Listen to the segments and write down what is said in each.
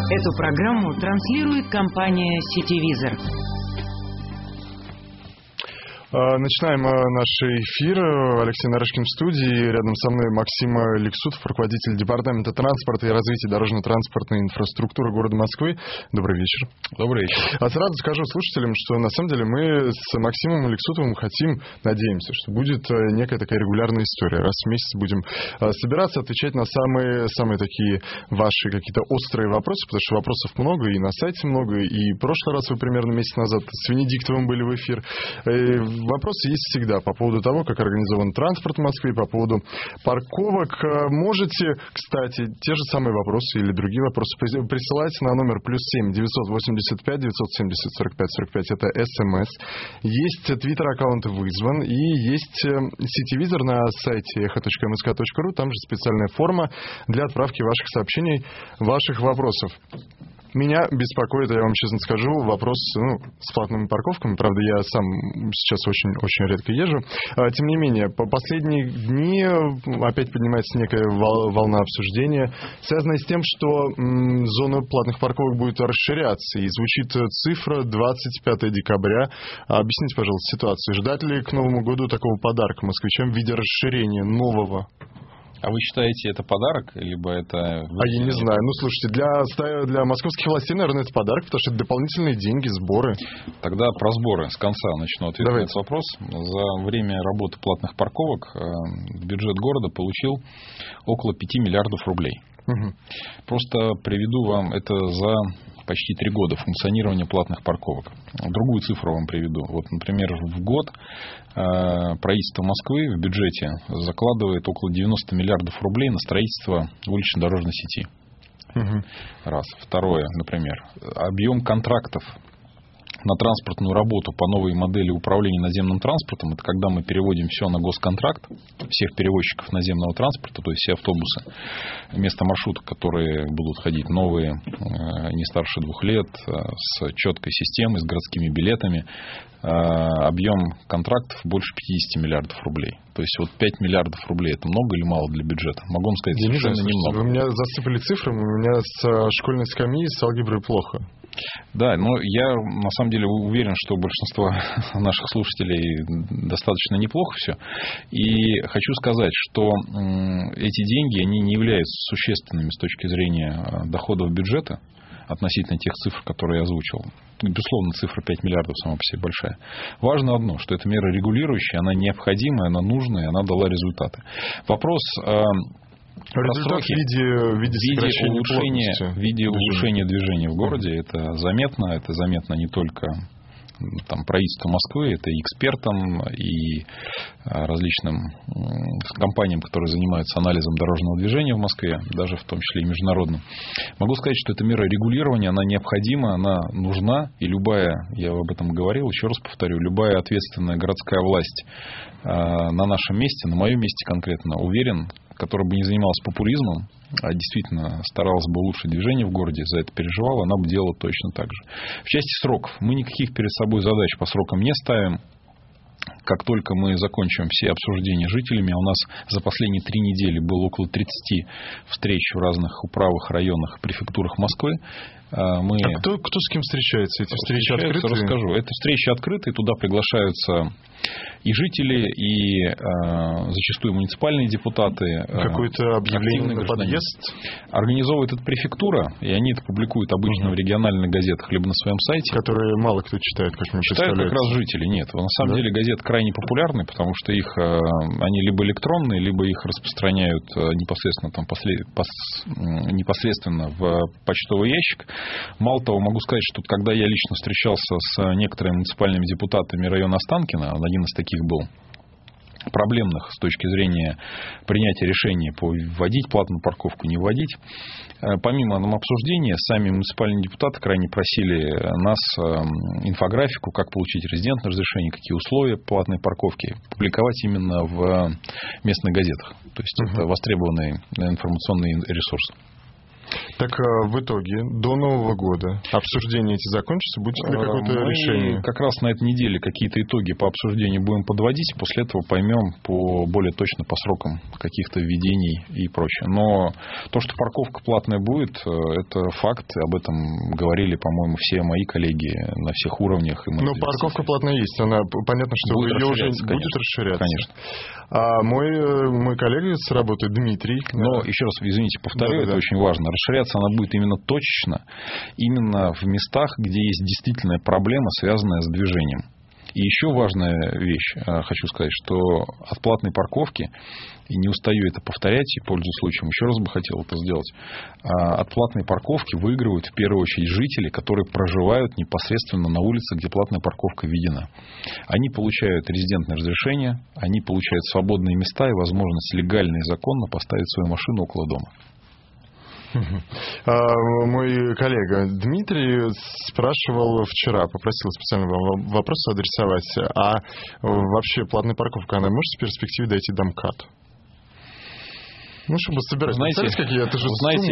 Эту программу транслирует компания «Сетевизор». Начинаем наш эфир. Алексей Нарышкин в студии. Рядом со мной Максим Лексутов, руководитель департамента транспорта и развития дорожно-транспортной инфраструктуры города Москвы. Добрый вечер. Добрый вечер. Сразу скажу слушателям, что на самом деле мы с Максимом Лексутовым надеемся, что будет некая такая регулярная история. Раз в месяц будем собираться, отвечать на самые такие ваши какие-то острые вопросы, потому что вопросов много, и на сайте много, и в прошлый раз вы примерно месяц назад с Венедиктовым были в эфир. Вопросы есть всегда по поводу того, как организован транспорт в Москве, по поводу парковок. Можете, кстати, те же самые вопросы или другие вопросы присылать на номер +7 985 970 45 45. Это СМС. Есть твиттер-аккаунт «Вызван» и есть сетевизор на сайте echo.msk.ru. Там же специальная форма для отправки ваших сообщений, ваших вопросов. Меня беспокоит, я вам честно скажу, вопрос с платными парковками. Правда, я сам сейчас очень редко езжу. Тем не менее, по последние дни опять поднимается некая волна обсуждения, связанная с тем, что зона платных парковок будет расширяться. И звучит цифра 25 декабря. Объясните, пожалуйста, ситуацию. Ждать ли к Новому году такого подарка москвичам в виде расширения нового? А вы считаете, это подарок, либо это... я не знаю. Слушайте, для московских властей, наверное, это подарок, потому что это дополнительные деньги, сборы. Тогда про сборы с конца начну ответ на этот вопрос. За время работы платных парковок бюджет города получил около 5 миллиардов рублей. Угу. Просто приведу вам это за почти 3 года функционирования платных парковок. Другую цифру вам приведу. Вот, например, в год правительство Москвы в бюджете закладывает около 90 миллиардов рублей на строительство улично-дорожной сети. Угу. Раз. Второе, например, объем контрактов на транспортную работу по новой модели управления наземным транспортом. Это когда мы переводим все на госконтракт, всех перевозчиков наземного транспорта, то есть все автобусы, вместо маршруток, которые будут ходить новые, не старше 2 лет, с четкой системой, с городскими билетами. Объем контрактов больше 50 миллиардов рублей. То есть 5 миллиардов рублей это много или мало для бюджета? Могу вам сказать, совершенно немного. Вы меня засыпали цифрами, у меня с школьной скамьи, с алгеброй плохо. Да, но я на самом деле уверен, что большинство наших слушателей достаточно неплохо все. И хочу сказать, что эти деньги, они не являются существенными с точки зрения доходов бюджета относительно тех цифр, которые я озвучил. Безусловно, цифра 5 миллиардов сама по себе большая. Важно одно, что эта мера регулирующая, она необходимая, она нужная, она дала результаты. Вопрос... Результат в виде улучшения движения в городе. Это заметно не только правительству Москвы, это и экспертам, и различным компаниям, которые занимаются анализом дорожного движения в Москве, даже в том числе и международным. Могу сказать, что эта мера регулирования, она необходима, она нужна, и я об этом говорил, еще раз повторю, любая ответственная городская власть на нашем месте, на моем месте конкретно, уверен, которая бы не занималась популизмом, а действительно старалась бы улучшить движение в городе, за это переживала, она бы делала точно так же. В части сроков. Мы никаких перед собой задач по срокам не ставим. Как только мы закончим все обсуждения с жителями, у нас за последние 3 недели было около 30 встреч в разных управах, районах, префектурах Москвы. Кто с кем встречается? Эти встречи открытые? Расскажу. Это встречи открытые, туда приглашаются и жители, и зачастую муниципальные депутаты. Какое-то объявление на подъезд? Организовывает это префектура, и они это публикуют обычно в региональных газетах, либо на своем сайте. Которые мало кто читает, как мне читают как раз жители. Нет, на самом деле газеты крайне популярны, потому что они либо электронные, либо их распространяют непосредственно в почтовый ящик. Мало того, могу сказать, что когда я лично встречался с некоторыми муниципальными депутатами района Останкино, он один из таких был, проблемных с точки зрения принятия решения по вводить платную парковку, не вводить. Помимо обсуждения, сами муниципальные депутаты крайне просили нас инфографику, как получить резидентное разрешение, какие условия платной парковки, публиковать именно в местных газетах. То есть это востребованный информационный ресурс. Так в итоге, до Нового года обсуждение эти закончится? Будет ли какое-то решение? Как раз на этой неделе какие-то итоги по обсуждению будем подводить. После этого поймем более точно по срокам каких-то введений и прочее. Но то, что парковка платная будет, это факт. Об этом говорили, по-моему, все мои коллеги на всех уровнях. Но парковка платная есть. Она, понятно, что будет ее уже конечно. будет расширяться. Конечно. А мой коллега с работы Дмитрий... Но, еще раз, извините, повторю, это очень важно. Расширяться она будет именно точечно, именно в местах, где есть действительная проблема, связанная с движением. И еще важная вещь, хочу сказать, что от платной парковки, и не устаю это повторять, и пользуясь случаем, еще раз бы хотел это сделать, от платной парковки выигрывают в первую очередь жители, которые проживают непосредственно на улице, где платная парковка введена. Они получают резидентное разрешение, они получают свободные места и возможность легально и законно поставить свою машину около дома. Мой коллега Дмитрий спрашивал вчера, попросил специально вопрос адресовать, а вообще платная парковка, она может в перспективе дойти до МКАД? Ну, чтобы собирать. Знаете, это же знаете,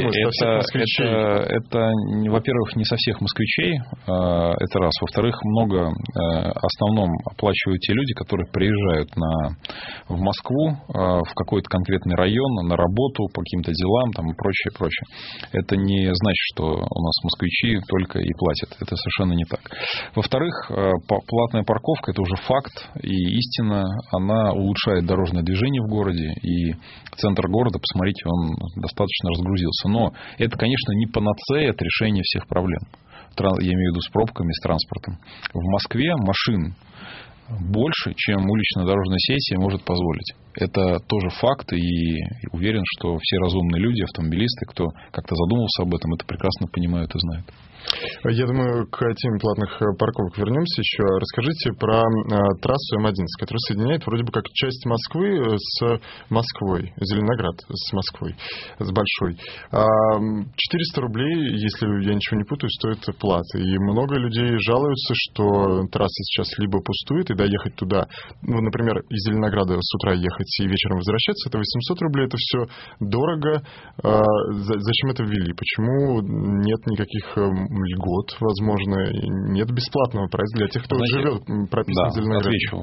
это, во-первых, не со всех москвичей, это раз. Во-вторых, много, в основном оплачивают те люди, которые приезжают в Москву, в какой-то конкретный район, на работу, по каким-то делам там, и прочее, прочее. Это не значит, что у нас москвичи только и платят. Это совершенно не так. Во-вторых, платная парковка – это уже факт и истина. Она улучшает дорожное движение в городе, и центр города, посмотрите, он достаточно разгрузился. Но это, конечно, не панацея от решения всех проблем. Я имею в виду с пробками, с транспортом. В Москве машин больше, чем улично-дорожная сессия может позволить. Это тоже факт, и уверен, что все разумные люди, автомобилисты, кто как-то задумался об этом, это прекрасно понимают и знают. Я думаю, к теме платных парковок вернемся еще. Расскажите про трассу М11, которая соединяет вроде бы как часть Москвы с Москвой, Зеленоград с Москвой, с большой. 400 рублей, если я ничего не путаю, стоит плата. И много людей жалуются, что трасса сейчас либо пустует, и доехать туда, ну, например, из Зеленограда с утра ехать и вечером возвращаться, это 800 рублей, это все дорого. Зачем это ввели? Почему нет никаких льгот, возможно, нет бесплатного проезда для тех, кто живет прописан в Зеленограде? Отвечу.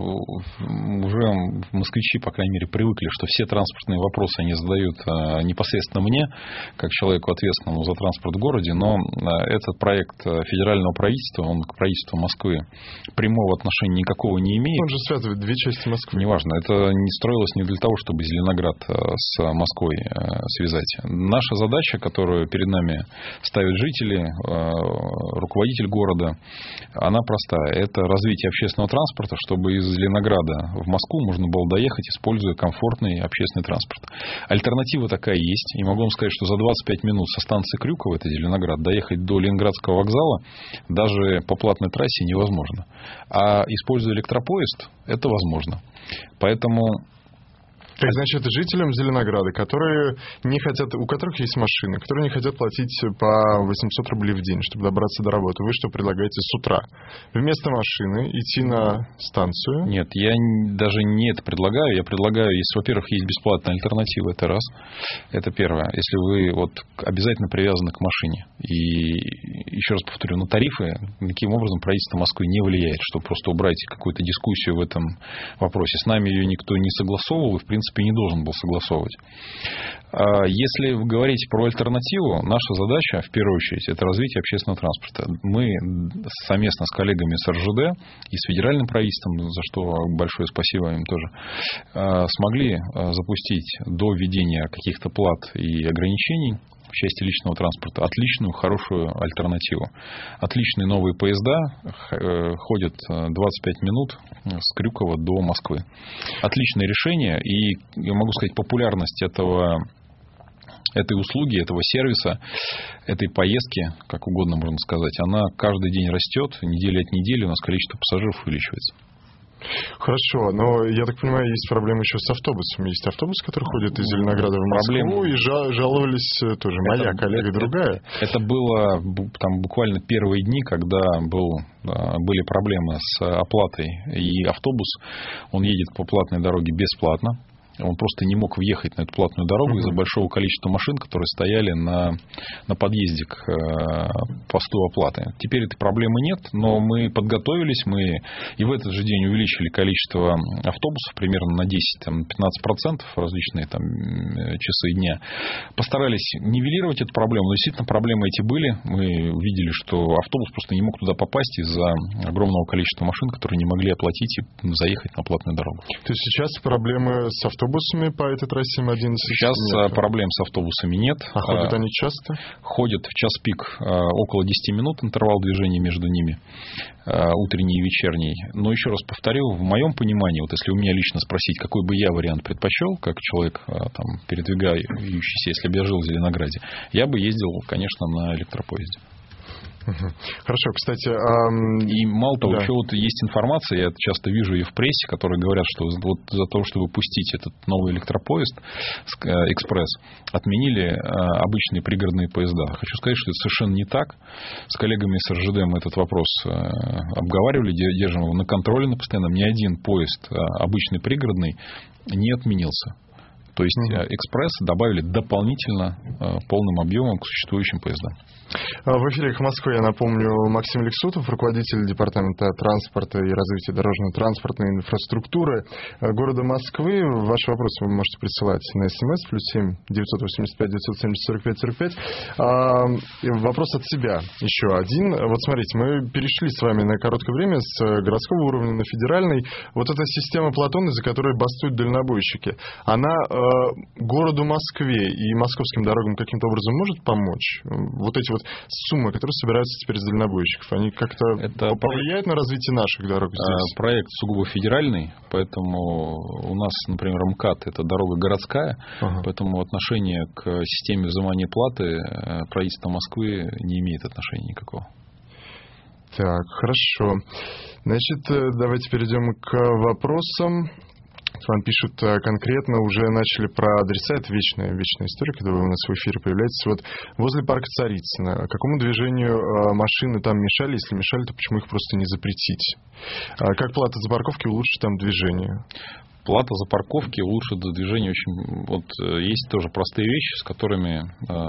Уже москвичи, по крайней мере, привыкли, что все транспортные вопросы они задают непосредственно мне, как человеку, ответственному за транспорт в городе, но этот проект федерального правительства, он к правительству Москвы прямого отношения никакого не имеет. Он же связывает две части Москвы. Неважно. Это не строилось не для того, чтобы Зеленоград с Москвой связать. Наша задача, которую перед нами ставят жители, руководитель города, она простая. Это развитие общественного транспорта, чтобы из Зеленограда в Москву можно было доехать, используя комфортный общественный транспорт. Альтернатива такая есть. И могу вам сказать, что за 25 минут со станции Крюково, это Зеленоград, доехать до Ленинградского вокзала даже по платной трассе невозможно. А используя электропоезд, это возможно. Поэтому... Так, значит, жителям Зеленограда, которые не хотят, у которых есть машины, которые не хотят платить по 800 рублей в день, чтобы добраться до работы, вы что предлагаете с утра? Вместо машины идти на станцию? Нет, я даже не это предлагаю. Я предлагаю, если, во-первых, есть бесплатная альтернатива, это раз. Это первое. Если вы обязательно привязаны к машине. И еще раз повторю, на тарифы никаким образом правительство Москвы не влияет, чтобы просто убрать какую-то дискуссию в этом вопросе. С нами ее никто не согласовывал и, в принципе, не должен был согласовывать. Если вы говорите про альтернативу, наша задача, в первую очередь, это развитие общественного транспорта. Мы совместно с коллегами с РЖД и с федеральным правительством, за что большое спасибо им тоже, смогли запустить до введения каких-то плат и ограничений в части личного транспорта отличную, хорошую альтернативу. Отличные новые поезда ходят 25 минут с Крюкова до Москвы. Отличное решение. И, я могу сказать, популярность этой услуги, этого сервиса, этой поездки, как угодно можно сказать, она каждый день растет. Неделя от недели у нас количество пассажиров увеличивается. Хорошо, но я так понимаю, есть проблема еще с автобусами. Есть автобус, который ходит из Зеленограда в Москву, и жаловались тоже моя коллега, другая. Это было там буквально первые дни, когда были проблемы с оплатой. И автобус, он едет по платной дороге бесплатно. Он просто не мог въехать на эту платную дорогу из-за большого количества машин, которые стояли на подъезде к посту оплаты. Теперь этой проблемы нет, но мы подготовились, мы и в этот же день увеличили количество автобусов примерно на 10-15%, различные там часы дня. Постарались нивелировать эту проблему, но действительно проблемы эти были. Мы увидели, что автобус просто не мог туда попасть из-за огромного количества машин, которые не могли оплатить и заехать на платную дорогу. То есть сейчас проблемы с автобусами по этой трассе М11? Сейчас нет. Проблем с автобусами нет. А ходят они часто? Ходят в час пик около 10 минут интервал движения между ними, утренний и вечерний. Но еще раз повторю, в моем понимании, вот если у меня лично спросить, какой бы я вариант предпочел, как человек, там, передвигающийся, если бы я жил в Зеленограде, я бы ездил, конечно, на электропоезде. Хорошо, кстати... И мало того, еще вот есть информация, я часто вижу ее в прессе, которые говорят, что вот за то, чтобы пустить этот новый электропоезд экспресс, отменили обычные пригородные поезда. Хочу сказать, что это совершенно не так. С коллегами с РЖД мы этот вопрос обговаривали, держим его на контроле на постоянном. Ни один поезд обычный пригородный не отменился. То есть экспресс добавили дополнительно полным объемом к существующим поездам. В эфире «Эхо Москвы», я напомню, Максим Лексутов, руководитель Департамента транспорта и развития дорожно-транспортной инфраструктуры города Москвы. Ваши вопросы вы можете присылать на СМС +7 985 970 45 45. Вопрос от себя еще один. Вот смотрите, мы перешли с вами на короткое время с городского уровня на федеральный. Вот эта система Платон, из-за которой бастуют дальнобойщики, она городу Москве и московским дорогам каким-то образом может помочь? Вот эти вот суммы, которые собираются теперь с дальнобойщиков, они как-то повлияют на развитие наших дорог здесь? Проект сугубо федеральный, поэтому у нас, например, МКАД – это дорога городская, поэтому отношение к системе взимания платы правительство Москвы не имеет отношения никакого. Так, хорошо. Значит, давайте перейдем к вопросам. Вам пишут конкретно, уже начали про адреса. Это вечная история, когда вы у нас в эфире появляетесь. Вот возле парка Царицына. Какому движению машины там мешали? Если мешали, то почему их просто не запретить? Как плата за парковки улучшит там движение? Плата за парковки улучшит движение очень... Вот есть тоже простые вещи, с которые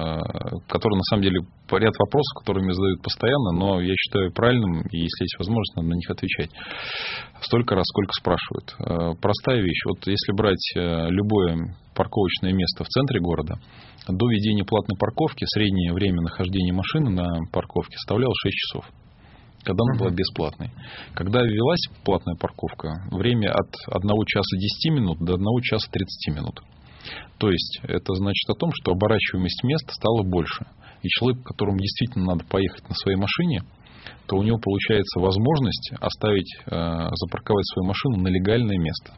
на самом деле ряд вопросов, которые мне задают постоянно, но я считаю правильным, и если есть возможность, надо на них отвечать. Столько раз, сколько спрашивают. Простая вещь. Вот если брать любое парковочное место в центре города, до введения платной парковки среднее время нахождения машины на парковке составляло 6 часов. Когда она была бесплатной. Когда ввелась платная парковка, время от 1 часа 10 минут до 1 часа 30 минут. То есть, это значит о том, что оборачиваемость мест стала больше. И человек, которому действительно надо поехать на своей машине, то у него получается возможность запарковать свою машину на легальное место.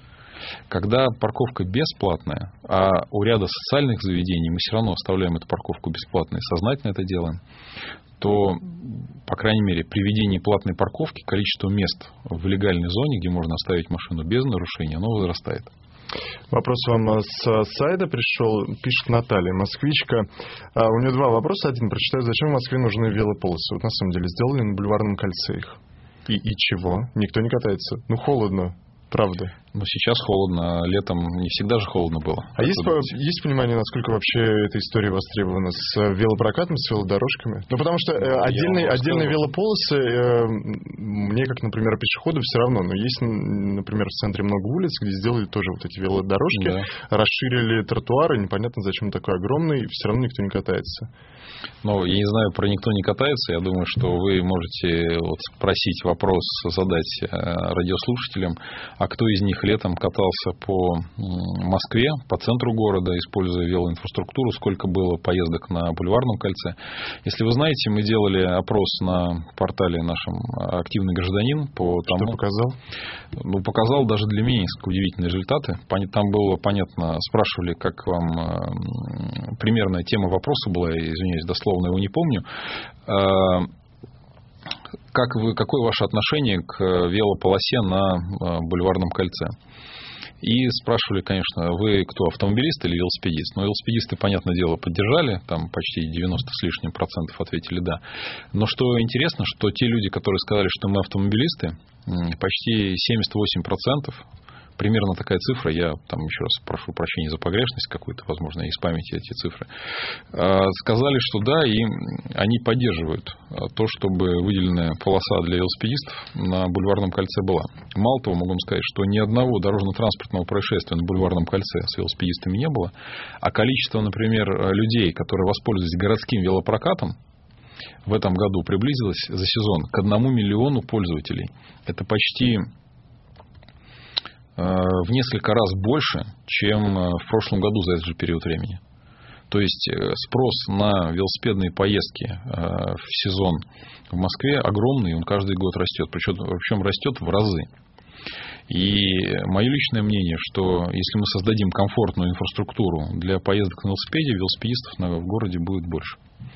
Когда парковка бесплатная, а у ряда социальных заведений мы все равно оставляем эту парковку бесплатной и сознательно это делаем, то, по крайней мере, при введении платной парковки количество мест в легальной зоне, где можно оставить машину без нарушения, оно возрастает. Вопрос вам с сайта пришел. Пишет Наталья, москвичка. У нее 2 вопроса. Один прочитаю. Зачем в Москве нужны велополосы? Вот на самом деле сделали на Бульварном кольце их. И чего? Никто не катается. Ну, холодно. Правда. Но сейчас холодно, летом не всегда же холодно было. А есть понимание, насколько вообще эта история востребована с велопрокатом, с велодорожками? Ну, потому что отдельные велополосы, мне, как, например, пешеходу, все равно. Но есть, например, в центре много улиц, где сделали тоже вот эти велодорожки, расширили тротуары, непонятно, зачем такой огромный, и все равно никто не катается. Ну, я не знаю, про никто не катается. Я думаю, что вы можете спросить вопрос, задать радиослушателям, а кто из них летом катался по Москве, по центру города, используя велоинфраструктуру, сколько было поездок на Бульварном кольце. Если вы знаете, мы делали опрос на портале нашем «Активный гражданин». Что показал? Ну, показал даже для меня несколько удивительные результаты. Там было понятно, спрашивали, как вам примерная тема вопроса была, я извиняюсь, дословно его не помню. Какое ваше отношение к велополосе на Бульварном кольце? И спрашивали, конечно, вы кто, автомобилист или велосипедист? Но велосипедисты, понятное дело, поддержали, там почти 90 с лишним процентов ответили «да». Но что интересно, что те люди, которые сказали, что мы автомобилисты, почти 78% примерно такая цифра, я там еще раз прошу прощения за погрешность какую-то, возможно, из памяти эти цифры, сказали, что да, и они поддерживают то, чтобы выделенная полоса для велосипедистов на Бульварном кольце была. Мало того, могу вам сказать, что ни одного дорожно-транспортного происшествия на Бульварном кольце с велосипедистами не было, а количество, например, людей, которые воспользовались городским велопрокатом, в этом году приблизилось за сезон к 1 миллиону пользователей. Это почти в несколько раз больше, чем в прошлом году за этот же период времени. То есть спрос на велосипедные поездки в сезон в Москве огромный, он каждый год растет, причем растет в разы. И мое личное мнение, что если мы создадим комфортную инфраструктуру для поездок на велосипеде, велосипедистов в городе будет больше.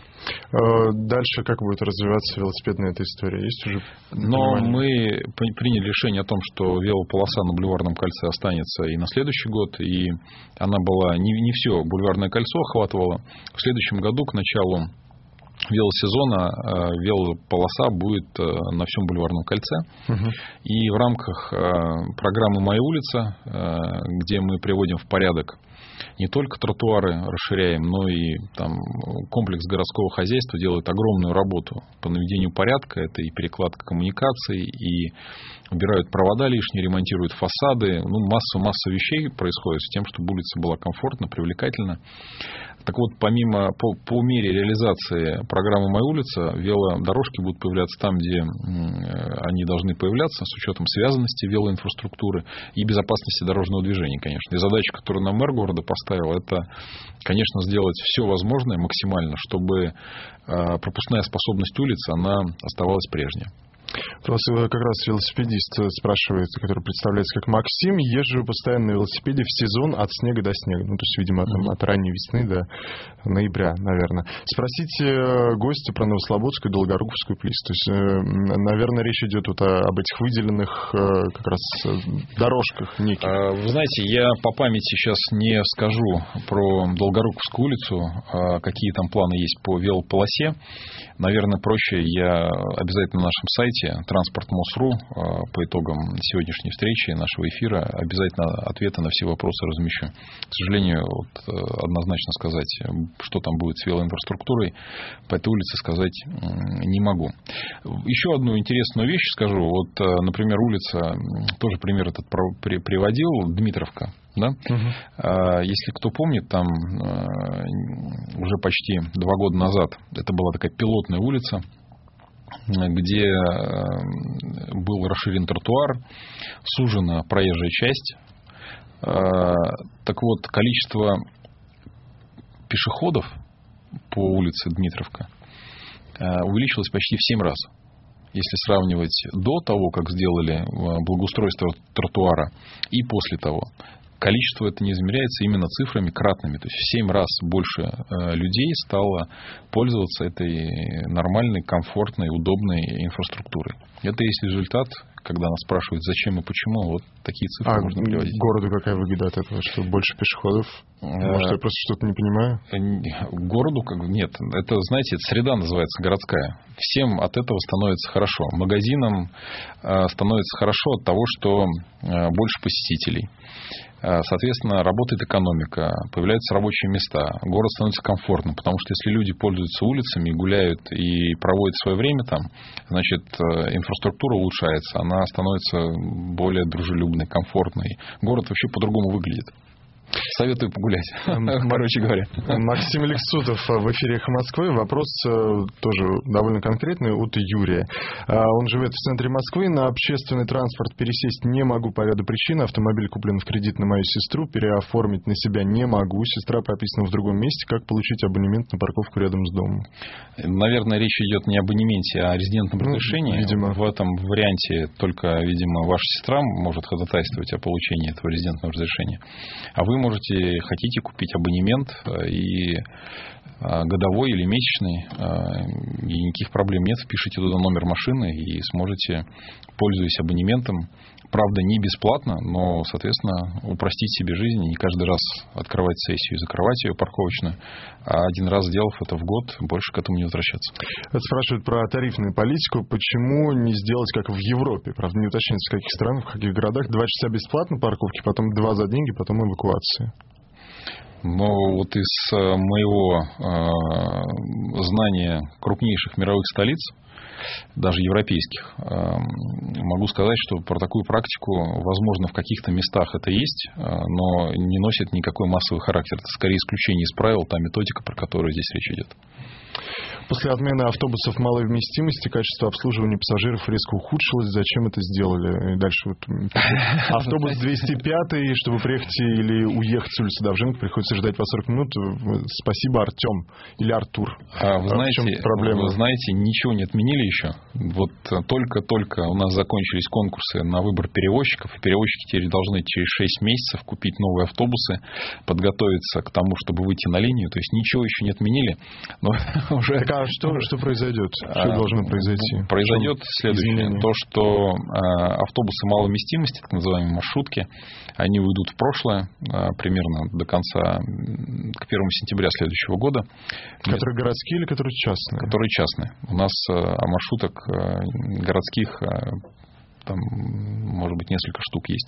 Дальше как будет развиваться велосипедная эта история? Есть уже Но мы приняли решение о том, что велополоса на Бульварном кольце останется и на следующий год. И она была не все Бульварное кольцо охватывала. В следующем году, к началу велосезона, велополоса будет на всем Бульварном кольце. И в рамках программы «Моя улица», где мы приводим в порядок не только тротуары расширяем, но и там комплекс городского хозяйства делает огромную работу по наведению порядка. Это и перекладка коммуникаций, и убирают провода лишние, ремонтируют фасады. Масса вещей происходит с тем, чтобы улица была комфортна, привлекательна. Так вот, помимо, по мере реализации программы «Моя улица», велодорожки будут появляться там, где они должны появляться, с учетом связанности велоинфраструктуры и безопасности дорожного движения, конечно. И задача, которую нам мэр города поставил, это, конечно, сделать все возможное максимально, чтобы пропускная способность улицы, она оставалась прежней. Вас как раз велосипедист спрашивает, который представляется как Максим. Езжу постоянно на велосипеде в сезон от снега до снега. То есть, видимо, от ранней весны до ноября, наверное. Спросите гостя про Новослободскую и Долгоруковскую ПЛИС. То есть, наверное, речь идет об этих выделенных как раз дорожках неких. Вы знаете, я по памяти сейчас не скажу про Долгоруковскую улицу, какие там планы есть по велополосе. Наверное, проще я обязательно на нашем сайте Транспорт.Мос.ру по итогам сегодняшней встречи, нашего эфира, обязательно ответы на все вопросы размещу. К сожалению, однозначно сказать, что там будет с велоинфраструктурой, по этой улице сказать не могу. Еще одну интересную вещь скажу. Например, улица, тоже пример этот приводил, Дмитровка. Да? Если кто помнит, там уже почти 2 года назад это была такая пилотная улица, где был расширен тротуар, сужена проезжая часть. Так вот, количество пешеходов по улице Дмитровка увеличилось почти в 7 раз. Если сравнивать до того, как сделали благоустройство тротуара, и после того. Количество это не измеряется именно цифрами кратными. То есть в 7 раз больше людей стало пользоваться этой нормальной, комфортной, удобной инфраструктурой. Это есть результат, когда нас спрашивают, зачем и почему, вот такие цифры можно приводить. Городу какая выгода от этого, что больше пешеходов? Может, я просто что-то не понимаю? Городу нет. Это, знаете, среда называется городская. Всем от этого становится хорошо. Магазинам становится хорошо от того, что больше посетителей. Соответственно, работает экономика, появляются рабочие места, город становится комфортным, потому что если люди пользуются улицами, гуляют и проводят свое время там, значит, инфраструктура улучшается, она становится более дружелюбной, комфортной. Город вообще по-другому выглядит. Советую погулять, короче говоря. Максим Лексутов в эфире «Эхо Москвы». Вопрос тоже довольно конкретный от Юрия. Он живет в центре Москвы. На общественный транспорт пересесть не могу по ряду причин. Автомобиль куплен в кредит на мою сестру. Переоформить на себя не могу. Сестра прописана в другом месте. Как получить абонемент на парковку рядом с домом? Наверное, речь идет не об абонементе, а о резидентном разрешении. Видимо. В этом варианте только, видимо, ваша сестра может ходатайствовать о получении этого резидентного разрешения. А вы хотите купить абонемент и годовой или месячный, и никаких проблем нет. Впишите туда номер машины и сможете, пользуясь абонементом, Правда, не бесплатно, но, соответственно, упростить себе жизнь, не каждый раз открывать сессию и закрывать ее парковочную, а один раз сделав это в год, больше к этому не возвращаться. Спрашивают про тарифную политику. Почему не сделать, как в Европе? Правда, не уточняется, в каких странах, в каких городах. 2 часа бесплатно парковки, потом 2 за деньги, потом эвакуация. Но вот из моего знания крупнейших мировых столиц, даже европейских, могу сказать, что про такую практику, возможно, в каких-то местах это есть, но не носит никакой массовый характер. Это скорее исключение из правил, та методика, про которую здесь речь идет. После отмены автобусов малой вместимости качество обслуживания пассажиров резко ухудшилось. Зачем это сделали? И дальше вот автобус 205, чтобы приехать или уехать с улицы Довженко, приходится ждать по 40 минут. Спасибо, Артем или Артур. Вы знаете, ничего не отменили еще. Вот только у нас закончились конкурсы на выбор перевозчиков, и перевозчики теперь должны через 6 месяцев купить новые автобусы, подготовиться к тому, чтобы выйти на линию. То есть ничего еще не отменили, но уже... А что произойдет? Что должно произойти? Произойдет следующее. То, что автобусы малой вместимости, так называемые маршрутки, они уйдут в прошлое примерно до конца, к 1 сентября следующего года. Которые городские или которые частные? Которые частные. У нас маршруток городских, там, может быть, несколько штук есть.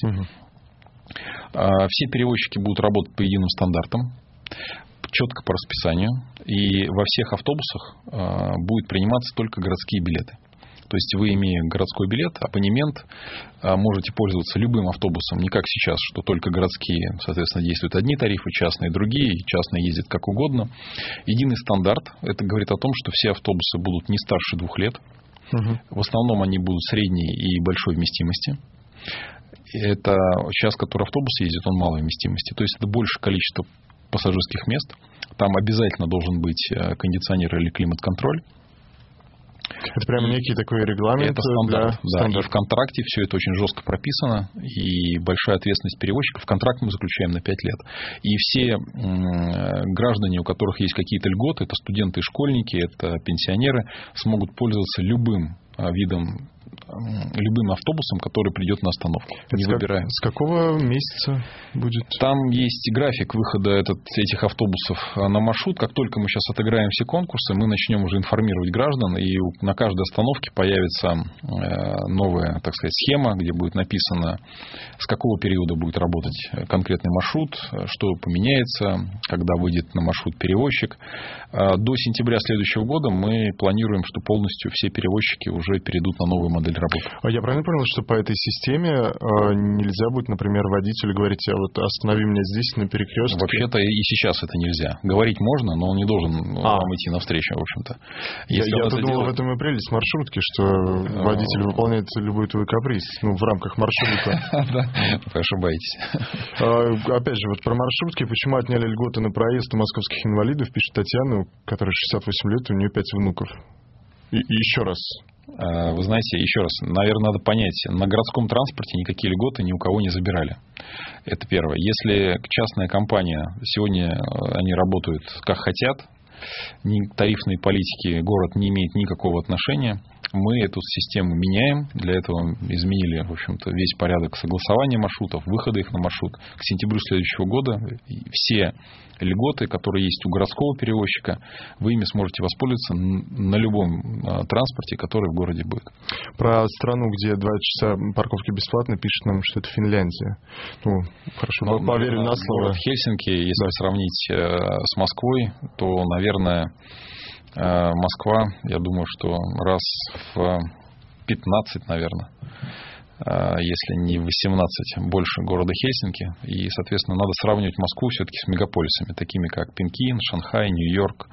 Все перевозчики будут работать по единым стандартам, четко по расписанию, и во всех автобусах будет приниматься только городские билеты. То есть вы, имея городской билет, абонемент, можете пользоваться любым автобусом, не как сейчас, что только городские, соответственно, действуют одни тарифы, частные другие, и частные ездят как угодно. Единый стандарт, это говорит о том, что все автобусы будут не старше 2 лет. В основном они будут средней и большой вместимости. Это сейчас, который автобус ездит, он малой вместимости. То есть это большее количество пассажирских мест. Там обязательно должен быть кондиционер или климат-контроль. Это прямо некий такой регламент. Это стандарт. Да. И в контракте все это очень жестко прописано. И большая ответственность перевозчиков. Контракт мы заключаем на 5 лет. И все граждане, у которых есть какие-то льготы, это студенты и школьники, это пенсионеры, смогут пользоваться любым автобусом, который придет на остановку. Не выбираем. С какого месяца будет? Там есть график выхода этих автобусов на маршрут. Как только мы сейчас отыграем все конкурсы, мы начнем уже информировать граждан, и на каждой остановке появится новая, так сказать, схема, где будет написано, с какого периода будет работать конкретный маршрут, что поменяется, когда выйдет на маршрут перевозчик. До сентября следующего года мы планируем, что полностью все перевозчики уже перейдут на новую модель работы. Я правильно понял, что по этой системе нельзя будет, например, водителю говорить: вот останови меня здесь на перекрестке? Вообще-то и сейчас это нельзя. Говорить можно, но он не должен вам идти навстречу, в общем-то. Я думал, в этом и прелесть маршрутки, что водитель выполняет любой твой каприз, в рамках маршрута. Да, вы ошибаетесь. Опять же, вот про маршрутки. Почему отняли льготы на проезд у московских инвалидов, пишет Татьяна, которой 68 лет, у нее 5 внуков. И еще раз. Вы знаете, еще раз, наверное, надо понять, на городском транспорте никакие льготы ни у кого не забирали. Это первое. Если частная компания, сегодня они работают как хотят, к тарифной политике город не имеет никакого отношения, мы эту систему меняем. Для этого изменили, в общем-то, весь порядок согласования маршрутов, выхода их на маршрут. К сентябрю следующего года все льготы, которые есть у городского перевозчика, вы ими сможете воспользоваться на любом транспорте, который в городе будет. Про страну, где 2 часа парковки бесплатно, пишет нам, что это Финляндия. Хорошо, поверю на слово. Город Хельсинки, если сравнить с Москвой, то, наверное, Москва, я думаю, что раз в 15, наверное, если не в 18, больше города Хельсинки. И, соответственно, надо сравнивать Москву все-таки с мегаполисами, такими как Пекин, Шанхай, Нью-Йорк.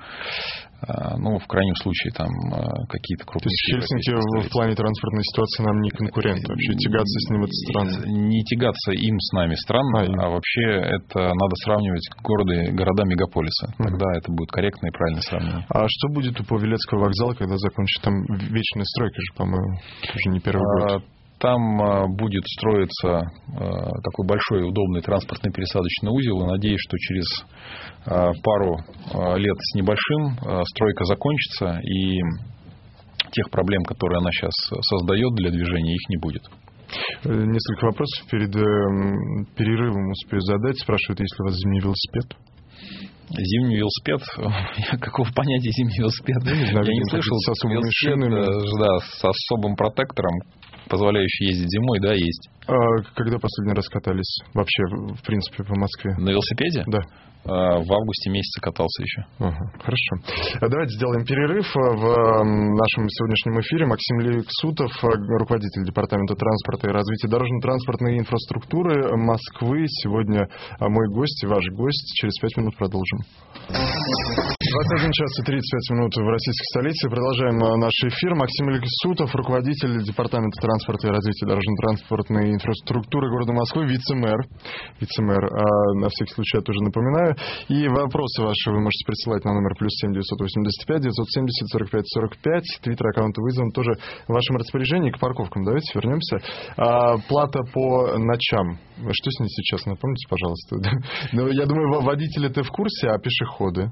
В крайнем случае, там какие-то крупные... То есть Хельсинки в плане транспортной ситуации нам не конкурент? Вообще тягаться с ним — это странно. Не тягаться им с нами странно, а вообще это надо сравнивать города-мегаполисы. Тогда это будет корректное и правильное сравнение. А что будет у Павелецкого вокзала, когда закончится? Там вечная стройка же, по-моему, уже не первый год. Там будет строиться такой большой удобный транспортно-пересадочный узел. И надеюсь, что через пару лет с небольшим стройка закончится, и тех проблем, которые она сейчас создает для движения, их не будет. Несколько вопросов перед перерывом успею задать. Спрашивают, есть ли у вас зимний велосипед? Зимний велосипед? Какого понятия зимний велосипед? Я не слышал. С особыми шинами. Да, с особым протектором, позволяющий ездить зимой, да, есть. А когда последний раз катались? Вообще, в принципе, по Москве? На велосипеде? Да. В августе месяце катался еще. Хорошо. Давайте сделаем перерыв. В нашем сегодняшнем эфире Максим Лексутов, руководитель Департамента транспорта и развития дорожно-транспортной инфраструктуры Москвы. Сегодня мой гость и ваш гость. Через 5 минут продолжим. 21 час и 35 минут в российской столице. Продолжаем наш эфир. Максим Лексутов, руководитель Департамента транспорта и развития дорожно-транспортной инфраструктуры города Москвы, вице-мэр. На всякий случай я тоже напоминаю. И вопросы ваши вы можете присылать на номер +7 985 970 45 45. Твиттер-аккаунт вызван тоже в вашем распоряжении. К парковкам давайте вернемся. Плата по ночам. Что с ней сейчас? Напомните, пожалуйста. Я думаю, водители-то в курсе, а пешеходы?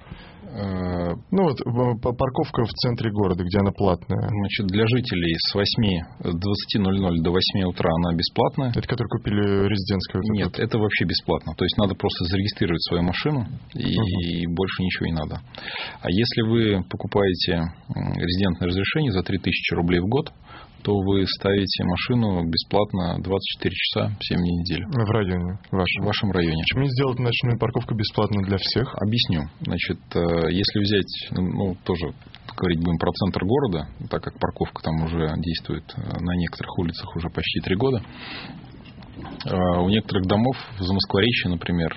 Парковка в центре города, где она платная. Значит, для жителей с 20:00 до 8 утра она бесплатная. Это которые купили резидентскую? Нет, это вообще бесплатно. То есть надо просто зарегистрировать свою машину, и больше ничего не надо. А если вы покупаете резидентное разрешение за 3000 рублей в год, то вы ставите машину бесплатно 24 часа, 7 дней в неделю. В районе вашем? В вашем районе. Почему не сделать ночную парковку бесплатно для всех? Объясню. Значит, если взять, тоже говорить будем про центр города, так как парковка там уже действует на некоторых улицах уже почти 3 года, у некоторых домов в Замоскворечье, например,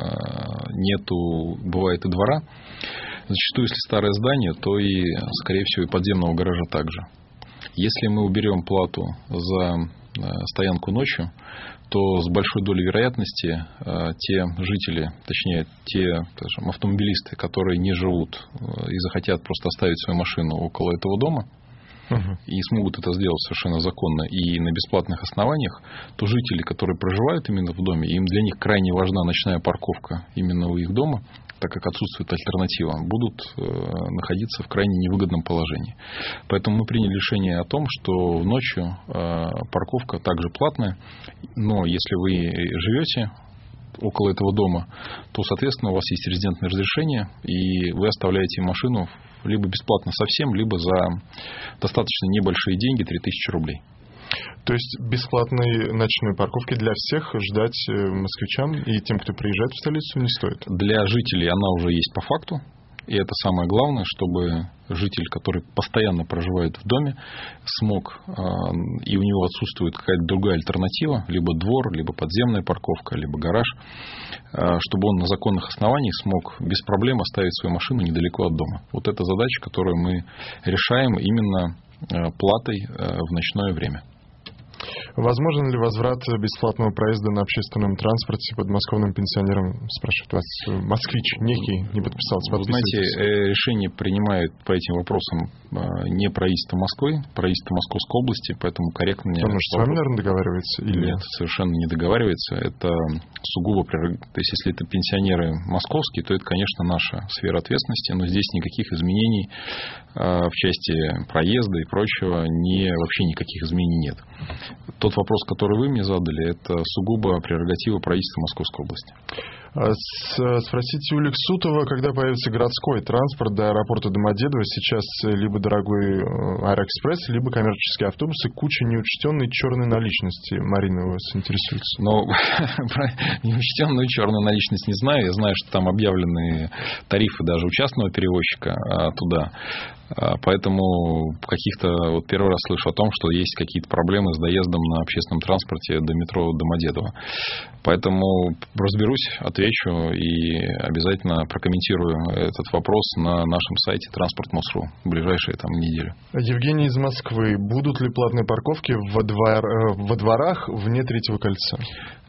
нету, бывает, и двора. Зачастую, если старое здание, то и, скорее всего, и подземного гаража также. Если мы уберем плату за стоянку ночью, то с большой долей вероятности те жители, точнее, те, скажем, автомобилисты, которые не живут и захотят просто оставить свою машину около этого дома, и смогут это сделать совершенно законно и на бесплатных основаниях, то жители, которые проживают именно в доме, для них крайне важна ночная парковка именно у их дома, так как отсутствует альтернатива, будут находиться в крайне невыгодном положении. Поэтому мы приняли решение о том, что ночью парковка также платная, но если вы живете около этого дома, то, соответственно, у вас есть резидентное разрешение, и вы оставляете машину либо бесплатно совсем, либо за достаточно небольшие деньги, 3000 рублей. То есть бесплатной ночной парковки для всех ждать москвичам и тем, кто приезжает в столицу, не стоит? Для жителей она уже есть по факту. И это самое главное, чтобы житель, который постоянно проживает в доме, смог, и у него отсутствует какая-то другая альтернатива, либо двор, либо подземная парковка, либо гараж, чтобы он на законных основаниях смог без проблем оставить свою машину недалеко от дома. Вот это задача, которую мы решаем именно платой в ночное время. Возможен ли возврат бесплатного проезда на общественном транспорте подмосковным пенсионерам? Спрашивает вас москвич некий, не подписался. Вы знаете, решение принимает по этим вопросам не правительство Москвы, правительство Московской области, поэтому корректно мне... Может, с вами, наверное, договаривается? Или... Нет, совершенно не договаривается. Это сугубо... То есть, если это пенсионеры московские, то это, конечно, наша сфера ответственности, но здесь никаких изменений в части проезда и прочего вообще никаких изменений нет. Тот вопрос, который вы мне задали, это сугубо прерогатива правительства Московской области. Спросите у Лексутова, когда появится городской транспорт до аэропорта Домодедово. Сейчас либо дорогой Аэроэкспресс, либо коммерческие автобусы, куча неучтенной черной наличности. Марина вас интересуется. Про неучтенную черную наличность не знаю. Я знаю, что там объявлены тарифы даже у частного перевозчика туда. Поэтому каких-то первый раз слышу о том, что есть какие-то проблемы с доездом на общественном транспорте до метро Домодедово. Поэтому разберусь, отвечу и обязательно прокомментирую этот вопрос на нашем сайте Транспорт.Мосру в ближайшие неделю. Евгений из Москвы. Будут ли платные парковки во дворах вне Третьего кольца?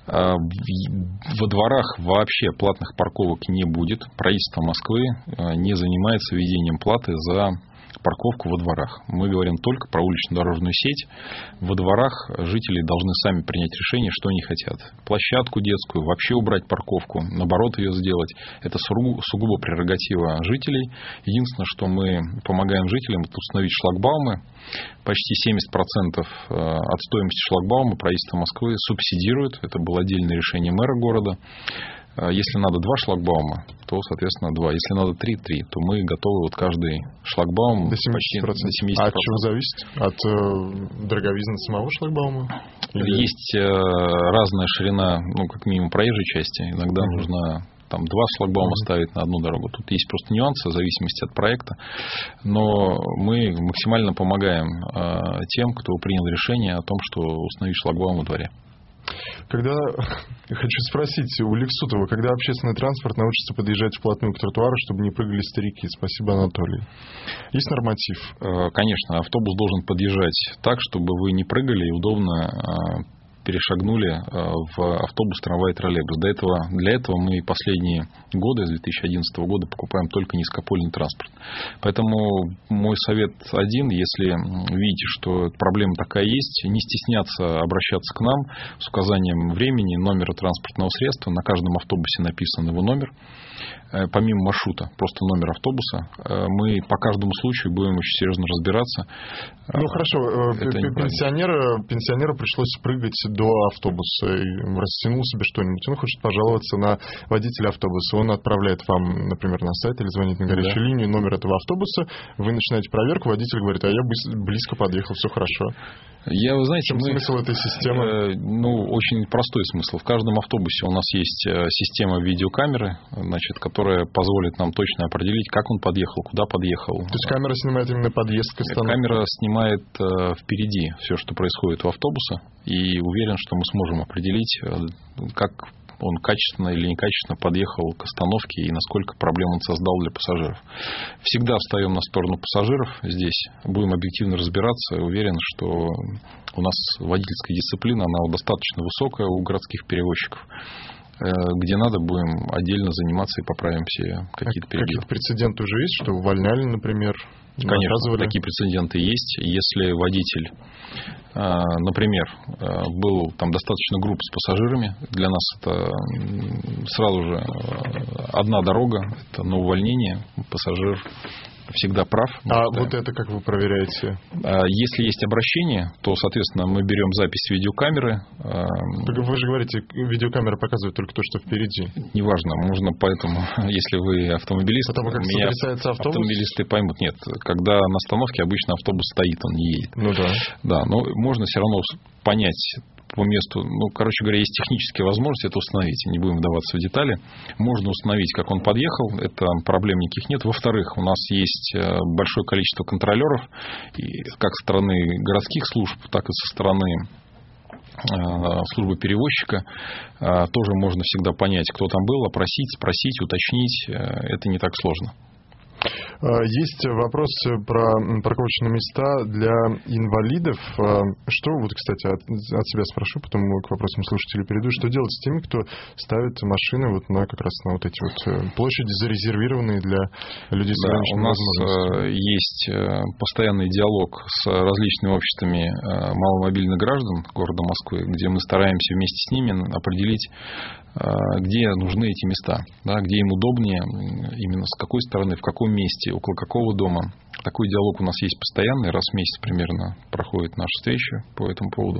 Во дворах вообще платных парковок не будет. Правительство Москвы не занимается введением платы за парковку во дворах. Мы говорим только про улично-дорожную сеть. Во дворах жители должны сами принять решение, что они хотят. Площадку детскую, вообще убрать парковку, наоборот ее сделать. Это сугубо прерогатива жителей. Единственное, что мы помогаем жителям, это установить шлагбаумы. Почти 70% от стоимости шлагбаума правительство Москвы субсидирует. Это было отдельное решение мэра города. Если надо 2 шлагбаума, то, соответственно, 2. Если надо 3, то мы готовы вот каждый шлагбаум до 70%. Почти до 70%. А от чего зависит? От дороговизны самого шлагбаума? Или... Есть разная ширина, как минимум, проезжей части. Иногда нужно там 2 шлагбаума ставить на одну дорогу. Тут есть просто нюансы в зависимости от проекта. Но мы максимально помогаем тем, кто принял решение о том, что установить шлагбаум во дворе. Хочу спросить у Лексутова, когда общественный транспорт научится подъезжать вплотную к тротуару, чтобы не прыгали старики? Спасибо, Анатолий. Есть норматив? Конечно, автобус должен подъезжать так, чтобы вы не прыгали и удобно перешагнули в автобус, трамвай, троллейбус. Для этого мы последние годы, с 2011 года, покупаем только низкопольный транспорт. Поэтому мой совет один: если видите, что проблема такая есть, не стесняться обращаться к нам с указанием времени, номера транспортного средства. На каждом автобусе написан его номер. Помимо маршрута, просто номер автобуса. Мы по каждому случаю будем очень серьезно разбираться. Хорошо. Пенсионеру пришлось прыгать до автобуса и растянул себе что-нибудь. Он хочет пожаловаться на водителя автобуса. Он отправляет вам, например, на сайт или звонит на горячую линию номер этого автобуса. Вы начинаете проверку, водитель говорит: а я близко подъехал, все хорошо. Вы знаете, смысл этой системы? Очень простой смысл. В каждом автобусе у нас есть система видеокамеры, которая позволит нам точно определить, как он подъехал, куда подъехал. То есть камера снимает именно подъезд к остановке? Камера снимает впереди все, что происходит у автобуса, и уверен, что мы сможем определить, как он качественно или некачественно подъехал к остановке и насколько проблем он создал для пассажиров. Всегда встаем на сторону пассажиров здесь, будем объективно разбираться. Уверен, что у нас водительская дисциплина, она достаточно высокая у городских перевозчиков. Где надо, будем отдельно заниматься и поправим все какие-то перебивки. Какие-то прецеденты уже есть, что увольняли, например? Конечно, такие прецеденты есть. Если водитель, например, был там достаточно груб с пассажирами, для нас это сразу же одна дорога, это на увольнение. Пассажир всегда прав. Вот это как вы проверяете? Если есть обращение, то, соответственно, мы берем запись видеокамеры. Так вы же говорите, видеокамера показывает только то, что впереди. Неважно, можно поэтому, если вы автомобилист, потому как сотрясается автобус? Автомобилисты поймут. Нет, когда на остановке обычно автобус стоит, он не едет. Да, но можно все равно понять по месту. Есть технические возможности это установить. Не будем вдаваться в детали. Можно установить, как он подъехал. Это проблем никаких нет. Во-вторых, у нас есть большое количество контролеров, как со стороны городских служб, так и со стороны службы перевозчика. Тоже можно всегда понять, кто там был, опросить, спросить, уточнить. Это не так сложно. Есть вопрос про парковочные места для инвалидов. Что, кстати, от себя спрошу, потом к вопросам слушателей перейду. Что делать с теми, кто ставит машины как раз на эти площади, зарезервированные для людей с ограниченными возможностями? У нас есть постоянный диалог с различными обществами маломобильных граждан города Москвы, где мы стараемся вместе с ними определить, где нужны эти места, где им удобнее, именно с какой стороны, в каком месте, около какого дома. Такой диалог у нас есть постоянный, раз в месяц примерно проходит наша встреча по этому поводу.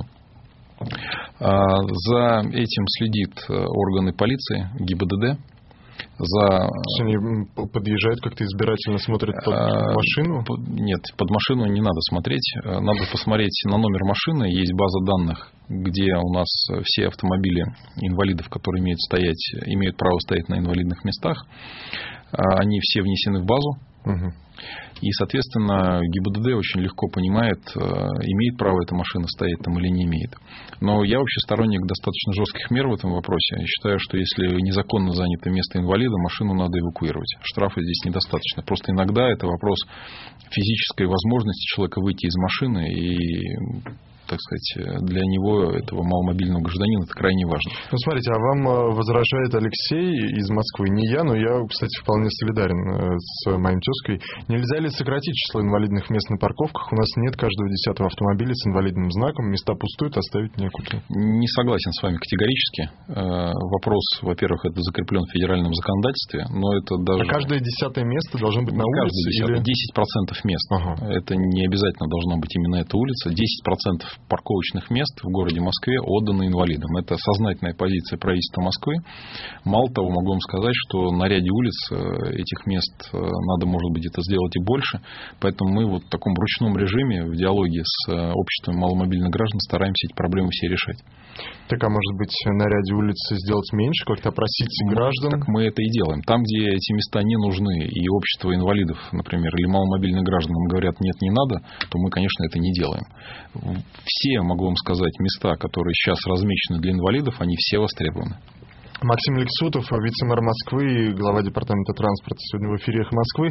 За этим следит органы полиции, ГИБДД. Они подъезжают как-то избирательно, смотрят под машину? Нет, под машину не надо смотреть. Надо посмотреть на номер машины. Есть база данных, где у нас все автомобили инвалидов, которые имеют право стоять на инвалидных местах. Они все внесены в базу. И, соответственно, ГИБДД очень легко понимает, имеет право эта машина стоять там или не имеет. Но я вообще сторонник достаточно жестких мер в этом вопросе. Я считаю, что если незаконно занято место инвалида, машину надо эвакуировать. Штрафа здесь недостаточно. Просто иногда это вопрос физической возможности человека выйти из машины и, так сказать, для него, этого маломобильного гражданина, это крайне важно. Смотрите, а вам возражает Алексей из Москвы. Не я, но я, кстати, вполне солидарен с моим тезкой. Нельзя ли сократить число инвалидных мест на парковках? У нас нет каждого 10-го автомобиля с инвалидным знаком, места пустуют, оставить некуда. Не согласен с вами категорически. Вопрос, во-первых, это закреплен в федеральном законодательстве, но это даже... А каждое 10-е место должно быть на улице? Или... 10% мест. Это не обязательно должна быть именно эта улица. 10% парковочных мест в городе Москве отданы инвалидам. Это сознательная позиция правительства Москвы. Мало того, могу вам сказать, что на ряде улиц этих мест надо, может быть, это сделать и больше. Поэтому мы вот в таком ручном режиме, в диалоге с обществом маломобильных граждан стараемся эти проблемы все решать. Так, а может быть, на ряде улиц сделать меньше, как-то опросить граждан? Так мы это и делаем. Там, где эти места не нужны, и общество инвалидов, например, или маломобильных граждан говорят, нет, не надо, то мы, конечно, это не делаем. Все, могу вам сказать, места, которые сейчас размечены для инвалидов, они все востребованы. Максим Лексутов, вице-мэр Москвы, глава департамента транспорта, сегодня в эфире «Эхо Москвы».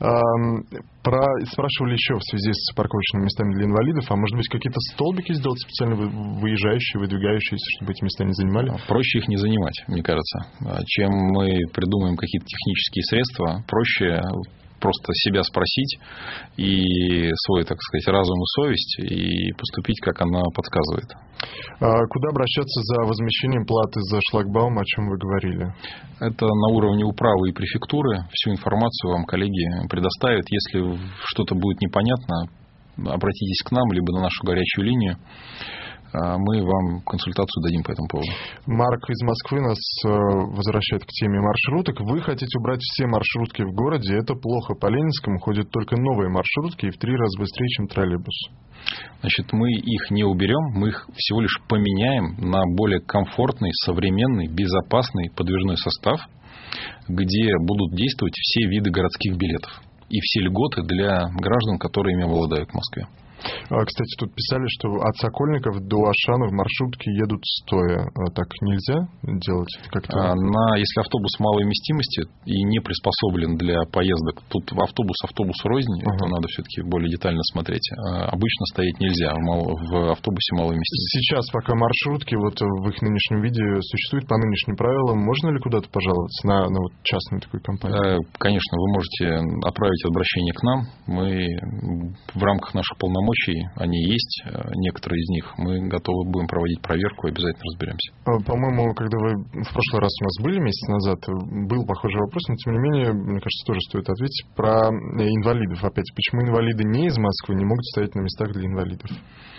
Спрашивали еще в связи с парковочными местами для инвалидов, а может быть, какие-то столбики сделать специально выезжающие, выдвигающиеся, чтобы эти места не занимали? Проще их не занимать, мне кажется. Чем мы придумаем какие-то технические средства, проще просто себя спросить и свой, так сказать, разум и совесть и поступить, как она подсказывает. Куда обращаться за возмещением платы за шлагбаум, о чем вы говорили? Это на уровне управы и префектуры. Всю информацию вам коллеги предоставят. Если что-то будет непонятно, обратитесь к нам, либо на нашу горячую линию. Мы вам консультацию дадим по этому поводу. Марк из Москвы нас возвращает к теме маршруток. Вы хотите убрать все маршрутки в городе. Это плохо. По Ленинскому ходят только новые маршрутки и в 3 раза быстрее, чем троллейбус. Значит, мы их не уберем, мы их всего лишь поменяем на более комфортный, современный, безопасный подвижной состав, где будут действовать все виды городских билетов и все льготы для граждан, которые ими обладают в Москве. Кстати, тут писали, что от Сокольников до Ашана в маршрутке едут стоя. Так нельзя делать? Как-то? Если автобус малой вместимости и не приспособлен для поездок, тут автобус рознь, это надо все-таки более детально смотреть. Обычно стоять нельзя в автобусе малой вместимости. Сейчас, пока маршрутки вот в их нынешнем виде существуют по нынешним правилам, можно ли куда-то пожаловаться на вот частную такую компанию? Конечно, вы можете отправить обращение к нам. Мы в рамках наших полномочий, они есть, некоторые из них, мы готовы будем проводить проверку и обязательно разберемся. По-моему, когда вы в прошлый раз у нас были месяц назад, был похожий вопрос, но тем не менее, мне кажется, тоже стоит ответить про инвалидов опять. Почему инвалиды не из Москвы не могут стоять на местах для инвалидов?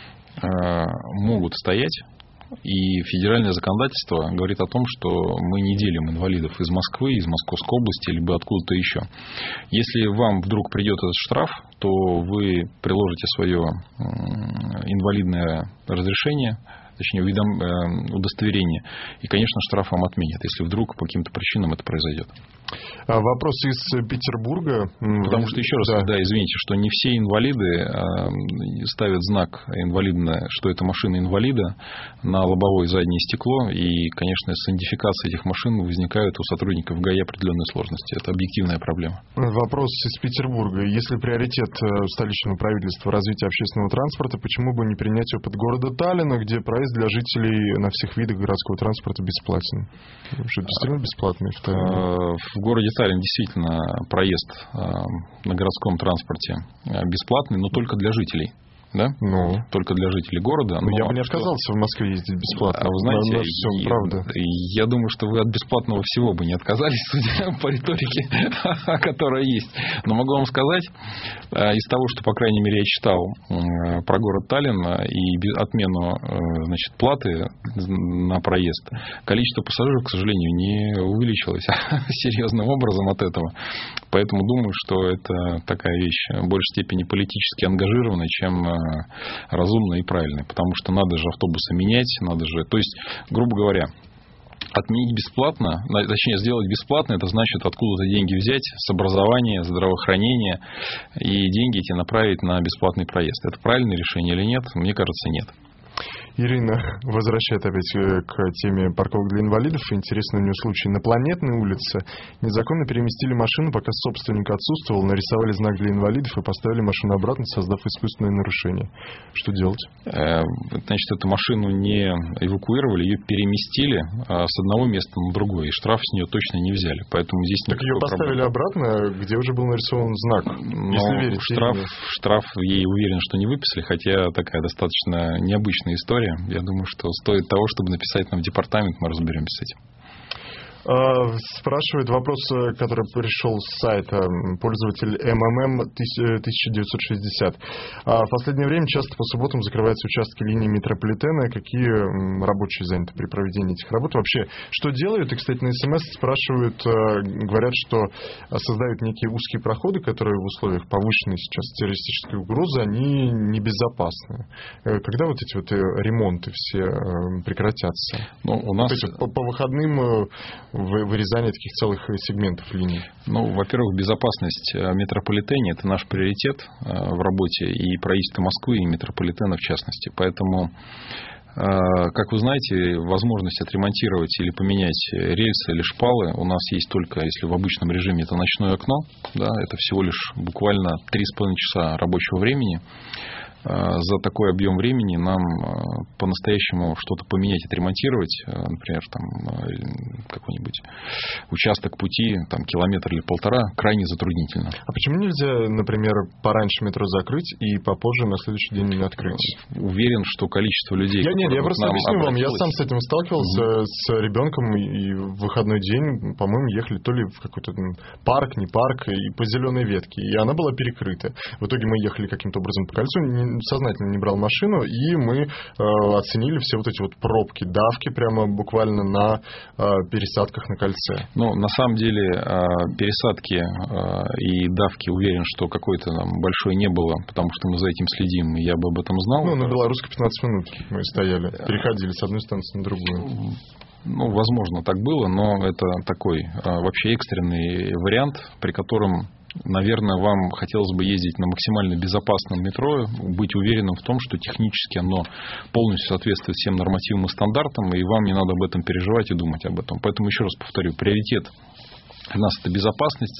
Могут стоять. И федеральное законодательство говорит о том, что мы не делим инвалидов из Москвы, из Московской области, либо откуда-то еще. Если вам вдруг придет этот штраф, то вы приложите свое инвалидное разрешение, точнее, удостоверение, и, конечно, штраф вам отменят, если вдруг по каким-то причинам это произойдет. Вопрос из Петербурга. Потому что, еще раз, извините, что не все инвалиды ставят знак инвалидное, что это машина инвалида, на лобовое заднее стекло. И, конечно, с идентификацией этих машин возникают у сотрудников ГАИ определенные сложности. Это объективная проблема. Вопрос из Петербурга. Если приоритет столичного правительства развития общественного транспорта, почему бы не принять опыт города Таллина, где проезд для жителей на всех видах городского транспорта бесплатен? Что, действительно бесплатный в Таллине? В городе Таллин действительно проезд на городском транспорте бесплатный, но только для жителей. Да? Только для жителей города. Я бы не отказался в Москве ездить бесплатно. А вы знаете, все правда. Я думаю, что вы от бесплатного всего бы не отказались, судя по риторике, которая есть. Но могу вам сказать, из того, что, по крайней мере, я читал про город Таллин и отмену, значит, платы на проезд, количество пассажиров, к сожалению, не увеличилось серьезным образом от этого. Поэтому думаю, что это такая вещь в большей степени политически ангажированная, чем разумная и правильная. Потому что надо же автобусы менять, надо же... То есть, грубо говоря, отменить бесплатно, точнее, сделать бесплатно, это значит откуда-то деньги взять с образования, здравоохранения, и деньги эти направить на бесплатный проезд. Это правильное решение или нет? Мне кажется, нет. Ирина возвращает опять к теме парковок для инвалидов. Интересный у нее случай. На Планетной улице незаконно переместили машину, пока собственник отсутствовал, нарисовали знак для инвалидов и поставили машину обратно, создав искусственное нарушение. Что делать? Значит, эту машину не эвакуировали, ее переместили с одного места на другое, и штраф с нее точно не взяли. Поэтому здесь так ее поставили обратно, где уже был нарисован знак. Если верить, штраф ей, уверен, что не выписали, хотя такая достаточно необычная история. Я думаю, что стоит того, чтобы написать нам в департамент, мы разберемся с этим. Спрашивает вопрос, который пришел с сайта, пользователь МММ1960. В последнее время часто по субботам закрываются участки линии метрополитена. Какие рабочие заняты при проведении этих работ? Вообще, что делают? И, кстати, на СМС спрашивают, говорят, что создают некие узкие проходы, которые в условиях повышенной сейчас террористической угрозы, они небезопасны. Когда вот эти вот ремонты все прекратятся? У нас... По выходным вырезание таких целых сегментов линий? Во-первых, безопасность метрополитена – это наш приоритет в работе и правительства Москвы, и метрополитена в частности. Поэтому, как вы знаете, возможность отремонтировать или поменять рельсы или шпалы у нас есть только, если в обычном режиме это ночное окно. Да, это всего лишь буквально 3,5 часа рабочего времени. За такой объем времени нам по-настоящему что-то поменять, отремонтировать, например, какой-нибудь участок пути, километр или полтора, крайне затруднительно. А почему нельзя, например, пораньше метро закрыть и попозже на следующий день открыть? Уверен, что количество людей... Я просто объясню вам, я сам с этим сталкивался, с ребенком, и в выходной день, по-моему, ехали то ли в какой-то парк, не парк, и по зеленой ветке, и она была перекрыта. В итоге мы ехали каким-то образом по кольцу, сознательно не брал машину, и мы оценили все вот эти вот пробки, давки прямо буквально на пересадках на кольце. На самом деле пересадки и давки, уверен, что какой-то большой не было, потому что мы за этим следим, и я бы об этом знал. На Белорусской 15 минут мы стояли, переходили с одной станции на другую. Возможно, так было, но это такой вообще экстренный вариант, при котором, наверное, вам хотелось бы ездить на максимально безопасном метро, быть уверенным в том, что технически оно полностью соответствует всем нормативам и стандартам, и вам не надо об этом переживать и думать об этом. Поэтому, еще раз повторю, приоритет у нас это безопасность.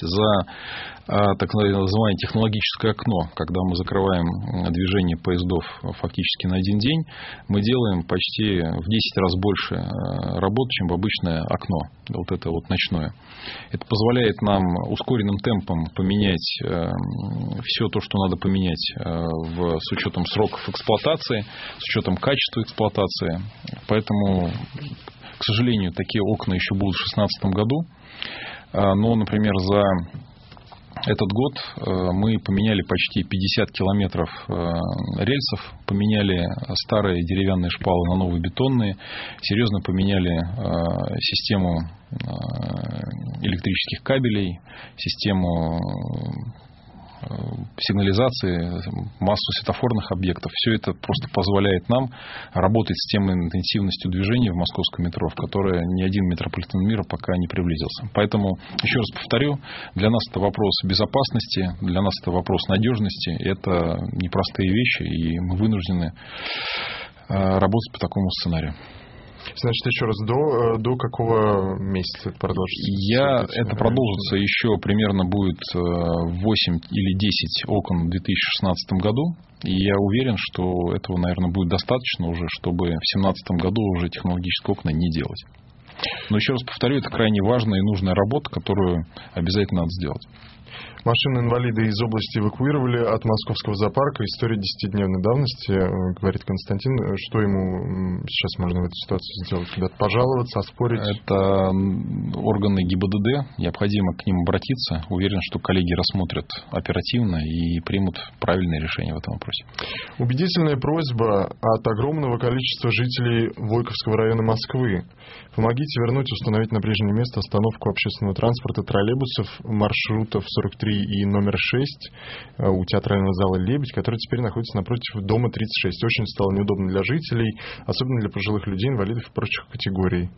За так называемое технологическое окно, когда мы закрываем движение поездов фактически на один день, мы делаем почти в 10 раз больше работ, чем в обычное окно, вот это вот ночное. Это позволяет нам ускоренным темпом поменять все то, что надо поменять с учетом сроков эксплуатации, с учетом качества эксплуатации. Поэтому, к сожалению, такие окна еще будут в 2016 году. Но, например, за этот год мы поменяли почти 50 километров рельсов, поменяли старые деревянные шпалы на новые бетонные, серьезно поменяли систему электрических кабелей, систему сигнализации, массу светофорных объектов. Все это просто позволяет нам работать с тем интенсивностью движения в московском метро, в которое ни один метрополитен мира пока не приблизился. Поэтому, еще раз повторю, для нас это вопрос безопасности, для нас это вопрос надежности. Это непростые вещи, и мы вынуждены работать по такому сценарию. Значит, еще раз, до какого месяца это продолжится? Это продолжится еще примерно будет 8 или 10 окон в 2016 году. И я уверен, что этого, наверное, будет достаточно уже, чтобы в 2017 году уже технологические окна не делать. Но еще раз повторю, это крайне важная и нужная работа, которую обязательно надо сделать. Машину инвалида из области эвакуировали от московского зоопарка. История 10-дневной давности, говорит Константин. Что ему сейчас можно в этой ситуации сделать? Куда-то пожаловаться, оспорить? Это органы ГИБДД. Необходимо к ним обратиться. Уверен, что коллеги рассмотрят оперативно и примут правильное решение в этом вопросе. Убедительная просьба от огромного количества жителей Войковского района Москвы. Помогите вернуть, установить на прежнее место остановку общественного транспорта троллейбусов маршрутов 43 и номер 6 у театрального зала «Лебедь», который теперь находится напротив дома 36. Очень стало неудобно для жителей, особенно для пожилых людей, инвалидов и прочих категорий.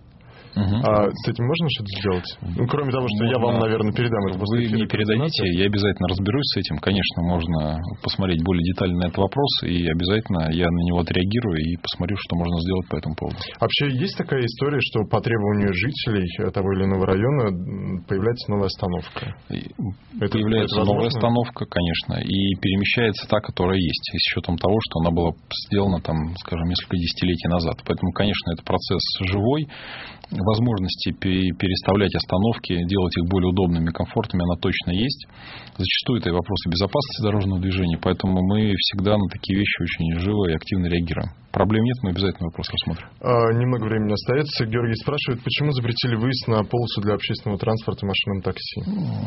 А с этим можно что-то сделать? Ну, кроме того, что я вам, наверное, передам это. Вы мне передадите, я обязательно разберусь с этим. Конечно, можно посмотреть более детально на этот вопрос, и обязательно я на него отреагирую и посмотрю, что можно сделать по этому поводу. Вообще, есть такая история, что по требованию жителей того или иного района появляется новая остановка? Появляется новая остановка, конечно, и перемещается та, которая есть, с учетом того, что она была сделана, там, скажем, несколько десятилетий назад. Поэтому, конечно, это процесс живой. Возможности переставлять остановки, делать их более удобными, комфортными, она точно есть. Зачастую это и вопросы безопасности дорожного движения, поэтому мы всегда на такие вещи очень живо и активно реагируем. Проблем нет, мы обязательно вопрос рассмотрим. Немного времени остается. Георгий спрашивает, почему запретили выезд на полосу для общественного транспорта машинам такси?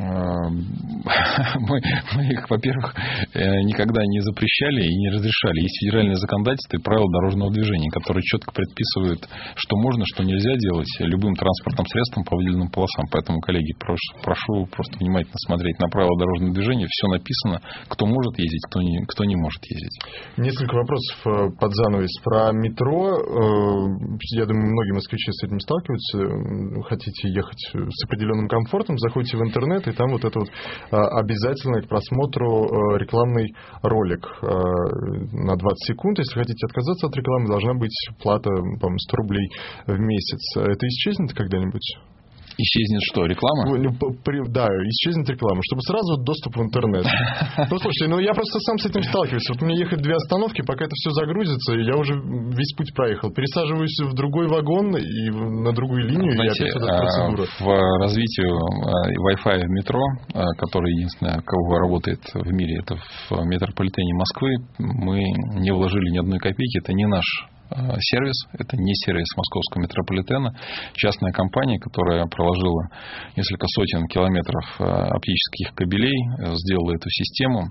Мы их, во-первых, никогда не запрещали и не разрешали. Есть федеральное законодательство и правила дорожного движения, которые четко предписывают, что можно, что нельзя делать любым транспортным средством по выделенным полосам. Поэтому, коллеги, прошу просто внимательно смотреть на правила дорожного движения. Все написано, кто может ездить, кто не может ездить. Несколько вопросов под занавес. Про метро. Я думаю, многие москвичи с этим сталкиваются. Хотите ехать с определенным комфортом, заходите в интернет, и там вот это вот обязательно к просмотру рекламный ролик на 20 секунд. Если хотите отказаться от рекламы, должна быть плата, по-моему, 100 рублей в месяц. Это исчезнет когда-нибудь? Исчезнет что, реклама? Да, исчезнет реклама, чтобы сразу доступ в интернет. Ну, слушайте, я просто сам с этим сталкиваюсь. Вот мне ехать 2 остановки, пока это все загрузится, и я уже весь путь проехал. Пересаживаюсь в другой вагон и на другую линию, знаете, и опять эта процедура. В развитии Wi-Fi в метро, который единственное, кого работает в мире, это в метрополитене Москвы, мы не вложили ни одной копейки, это не наш сервис, это не сервис московского метрополитена. Частная компания, которая проложила несколько сотен километров оптических кабелей, сделала эту систему.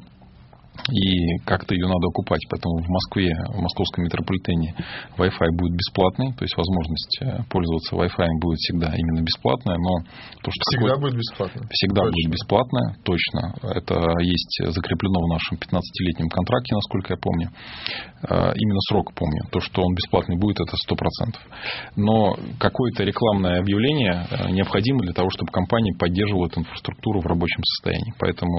И как-то ее надо окупать. Поэтому в Москве, в московском метрополитене Wi-Fi будет бесплатный. То есть возможность пользоваться Wi-Fi будет всегда именно бесплатная. Но то, что всегда будет бесплатно. Всегда точно. Будет бесплатная, точно. Это есть закреплено в нашем 15-летнем контракте, насколько я помню. Именно срок помню. То, что он бесплатный будет, это 100%. Но какое-то рекламное объявление необходимо для того, чтобы компания поддерживала эту инфраструктуру в рабочем состоянии. Поэтому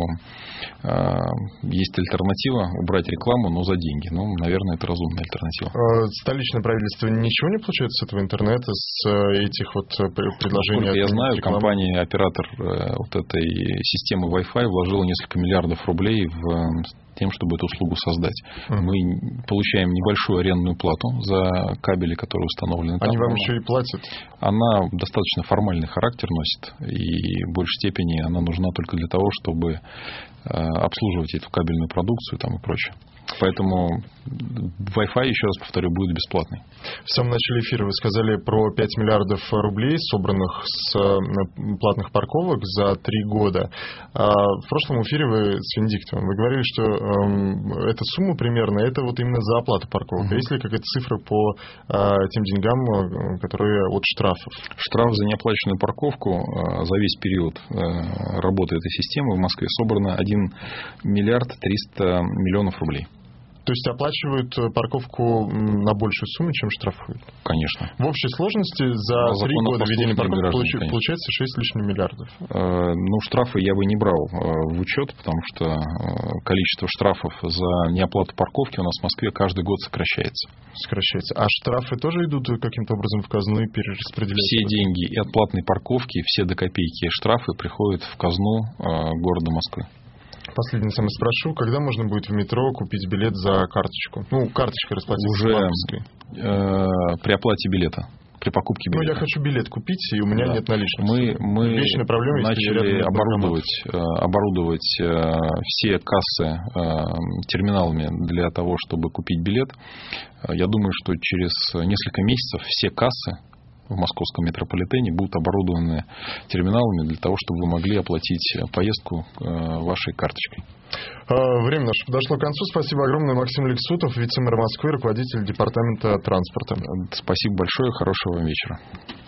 есть альтернатива убрать рекламу, но за деньги. Наверное, это разумная альтернатива. Столичное правительство ничего не получает с этого интернета, с этих вот предложений? Насколько я знаю, компания, оператор вот этой системы Wi-Fi вложила несколько миллиардов рублей в тем, чтобы эту услугу создать. Мы получаем небольшую арендную плату за кабели, которые установлены там. Они вам еще и платят? Она достаточно формальный характер носит, и в большей степени она нужна только для того, чтобы обслуживать эту кабельную продукцию там и прочее. Поэтому Wi-Fi, еще раз повторю, будет бесплатный. В самом начале эфира вы сказали про 5 миллиардов рублей, собранных с платных парковок за 3 года. В прошлом эфире вы с Венедиктовым вы говорили, что эта сумма примерно, это вот именно за оплату парковок. А есть ли какая-то цифра по тем деньгам, которые от штрафов? Штраф за неоплаченную парковку за весь период работы этой системы в Москве собрано 1 миллиард 300 миллионов рублей. То есть оплачивают парковку на большую сумму, чем штрафуют? Конечно. В общей сложности за 3 года введения парковки получается 6 с лишним миллиардов. Штрафы я бы не брал в учет, потому что количество штрафов за неоплату парковки у нас в Москве каждый год сокращается. А штрафы тоже идут каким-то образом в казну и перераспределяются? Все деньги и от платной парковки, все до копейки штрафы приходят в казну города Москвы. Последний самый спрошу, когда можно будет в метро купить билет за карточку? Карточкой расплатиться. Уже при оплате билета, при покупке билета. Я хочу билет купить, и у меня нет наличных. Мы вечная проблема, начали оборудовать все кассы терминалами для того, чтобы купить билет. Я думаю, что через несколько месяцев все кассы в московском метрополитене будут оборудованы терминалами для того, чтобы вы могли оплатить поездку вашей карточкой. Время наше подошло к концу. Спасибо огромное. Максим Лексутов, вице-мэр Москвы, руководитель департамента транспорта. Спасибо большое. Хорошего вам вечера.